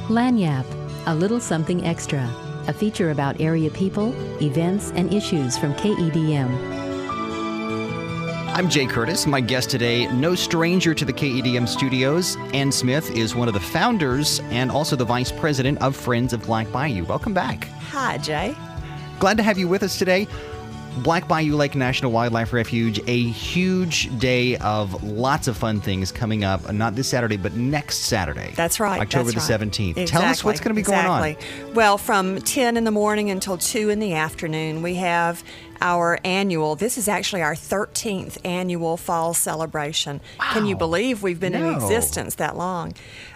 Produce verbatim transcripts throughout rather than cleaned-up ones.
Lagniappe, a little something extra, a feature about area people, events, and issues from K E D M. I'm Jay Curtis. My guest today, no stranger to the K E D M studios. Ann Smith is one of the founders and also the vice president of Friends of Black Bayou. Welcome back. Hi, Jay. Glad to have you with us today. Black Bayou Lake National Wildlife Refuge, a huge day of lots of fun things coming up, not this Saturday, but next Saturday. That's right. October that's the right. seventeenth. Exactly. Tell us what's going to be exactly. going on. Well, from ten in the morning until two in the afternoon, we have our annual, this is actually our thirteenth annual fall celebration. Wow. Can you believe we've been no. in existence that long?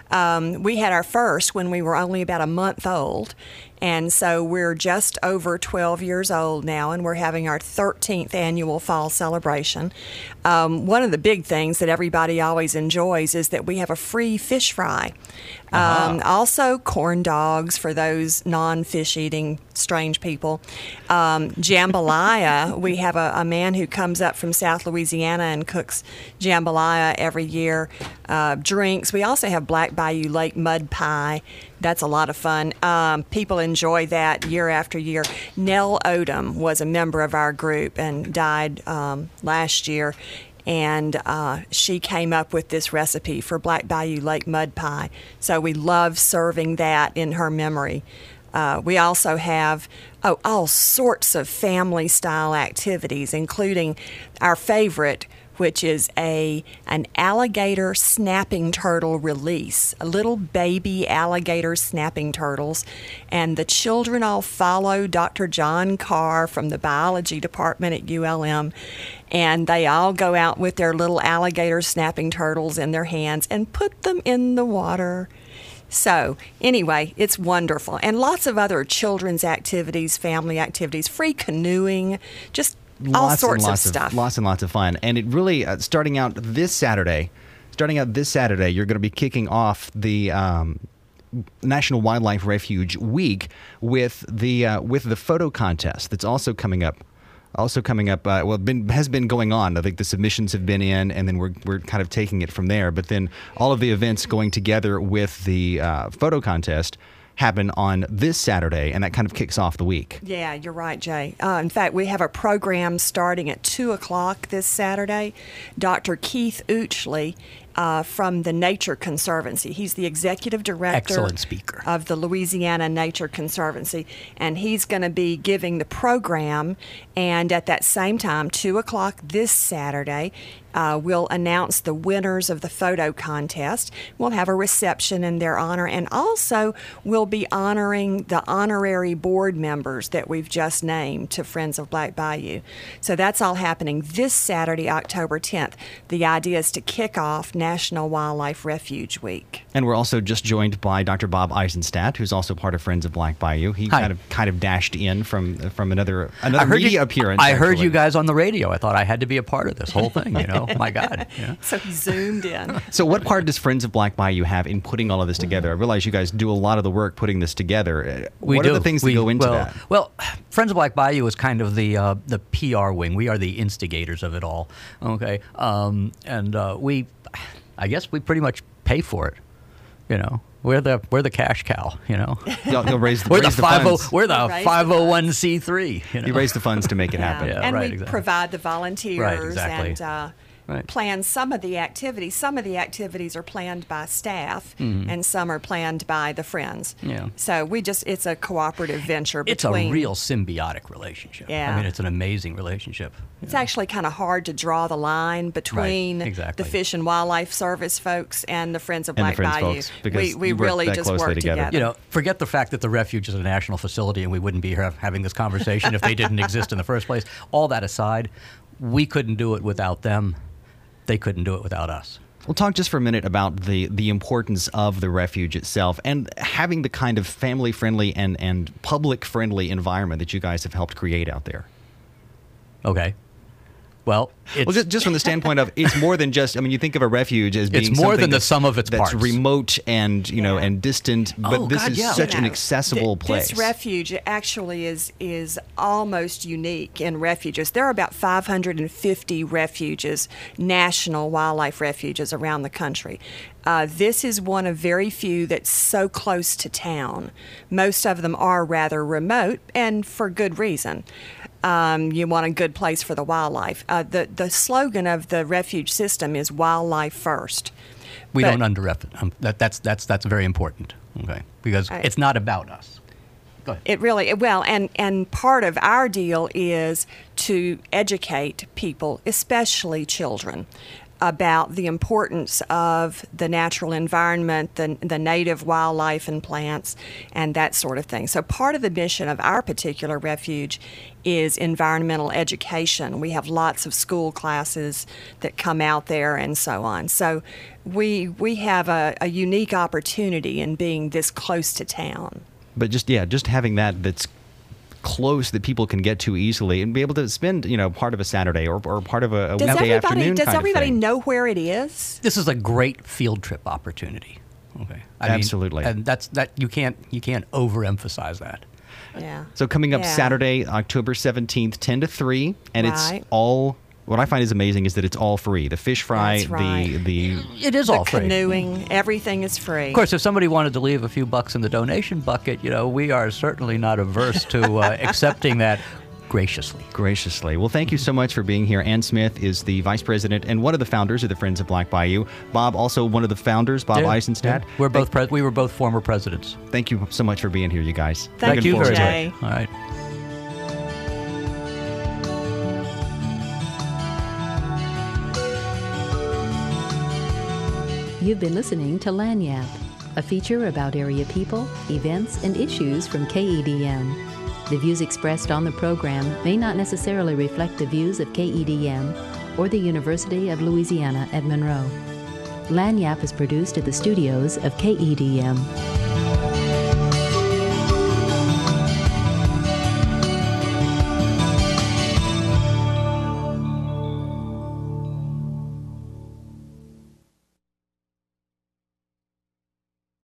Um, we had our first when we were only about a month old. And so we're just over twelve years old now, and we're having our thirteenth annual fall celebration. Um, one of the big things that everybody always enjoys is that we have a free fish fry. Uh-huh. Um, also, corn dogs for those non-fish eating strange people. Um, jambalaya, we have a, a man who comes up from South Louisiana and cooks jambalaya every year. Uh, drinks. We also have Black Bayou Lake mud pie. That's a lot of fun. Um, people enjoy that year after year. Nell Odom was a member of our group and died um, last year. And uh, she came up with this recipe for Black Bayou Lake mud pie. So we love serving that in her memory. Uh, we also have oh, all sorts of family-style activities, including our favorite, which is a an alligator snapping turtle release, a little baby alligator snapping turtles. And the children all follow Doctor John Carr from the biology department at U L M, and they all go out with their little alligator snapping turtles in their hands and put them in the water. So, anyway, it's wonderful. And lots of other children's activities, family activities, free canoeing, just all Lots sorts and lots of stuff. Of, lots and lots of fun. And it really, uh, starting out this Saturday, starting out this Saturday, you're going to be kicking off the um, National Wildlife Refuge Week with the uh, with the photo contest that's also coming up. Also coming up, uh, well, been, has been going on. I think the submissions have been in, and then we're we're kind of taking it from there. But then all of the events going together with the uh, photo contest happen on this Saturday, and that kind of kicks off the week. Yeah, you're right, Jay. Uh, in fact, we have a program starting at two o'clock this Saturday. Doctor Keith Uchley uh, from the Nature Conservancy. He's the executive director Excellent speaker. of the Louisiana Nature Conservancy, and he's going to be giving the program. And at that same time, two o'clock this Saturday, Uh, we'll announce the winners of the photo contest. We'll have a reception in their honor, and also we'll be honoring the honorary board members that we've just named to Friends of Black Bayou. So that's all happening this Saturday, October tenth. The idea is to kick off National Wildlife Refuge Week. And we're also just joined by Doctor Bob Eisenstadt, who's also part of Friends of Black Bayou. He Hi. kind of kind of dashed in from from another another I heard media you, appearance. I heard actually. you guys on the radio. I thought I had to be a part of this whole thing, you know? My God. You know? So he zoomed in. So what part does Friends of Black Bayou have in putting all of this together? I realize you guys do a lot of the work putting this together. Uh, We what do. are the things we, that go into well, that? Well, Friends of Black Bayou is kind of the uh, the P R wing. We are the instigators of it all. Okay, um, and uh, we, I guess, we pretty much pay for it. You know, we're the we're the cash cow. You know, You'll, you'll raise the, we're raise the the five oh funds. we're the Raise the five oh one c three. You know, You raise the funds to make it happen. Yeah, and right, we exactly. provide the volunteers Right, exactly. and uh, Right. plan some of the activities. Some of the activities are planned by staff, Mm-hmm. and some are planned by the friends. Yeah. So we just, it's a cooperative venture It's a between. real symbiotic relationship. Yeah. I mean, it's an amazing relationship. It's actually kind of hard to draw the line between exactly. the Fish and Wildlife Service folks and the Friends of And the Black Friends Bayou. folks, because we we you work really that just closely work together. together. You know, forget the fact that the refuge is a national facility and we wouldn't be here having this conversation if they didn't exist in the first place. All that aside, we couldn't do it without them. They couldn't do it without us. We'll talk just for a minute about the, the importance of the refuge itself and having the kind of family-friendly and, and public-friendly environment that you guys have helped create out there. Okay. Well, it's, Well, just, just from the standpoint of it's more than just. I mean, you think of a refuge as being It's more something than the that's- sum of its that's parts. remote and you know Yeah. and distant. But Oh, this God, is yeah. such You an know, accessible th- place. This refuge actually is is almost unique in refuges. There are about five hundred fifty refuges, national wildlife refuges around the country. Uh, this is one of very few that's so close to town. Most of them are rather remote, and for good reason. Um, you want a good place for the wildlife. Uh, the the slogan of the refuge system is "Wildlife First." we But- don't underestimate um, that. That's that's that's very important. Okay, because I- it's not about us. Go ahead. It really well, and and part of our deal is to educate people, especially children, about the importance of the natural environment, the the native wildlife and plants, and that sort of thing. So part of the mission of our particular refuge is environmental education. We have lots of school classes that come out there and so on. So we we have a, a unique opportunity in being this close to town. But just yeah, just having that that's close that people can get to easily and be able to spend you know part of a Saturday or, or part of a, a Does weekday everybody afternoon. does kind of everybody thing. know where it is? This is a great field trip opportunity. Okay, I mean, Absolutely. and that's that you can't you can't overemphasize that. Yeah. So coming up Yeah. Saturday, October seventeenth, ten to three, and Right. it's all. What I find is amazing is that it's all free. The fish fry, That's right. the the It is The all free. canoeing, everything is free. Of course, if somebody wanted to leave a few bucks in the donation bucket, you know, we are certainly not averse to uh, accepting that graciously. graciously. Well, thank you so much for being here. Ann Smith is the vice president and one of the founders of the Friends of Black Bayou. Bob, also one of the founders, Bob Yeah, Eisenstadt. yeah. We're both pres- we were both former presidents. Thank you so much for being here, you guys. Thank Looking you, forward to it. Jay. All right. You've been listening to Lagniappe, a feature about area people, events, and issues from K E D M. The views expressed on the program may not necessarily reflect the views of K E D M or the University of Louisiana at Monroe. Lagniappe is produced at the studios of K E D M.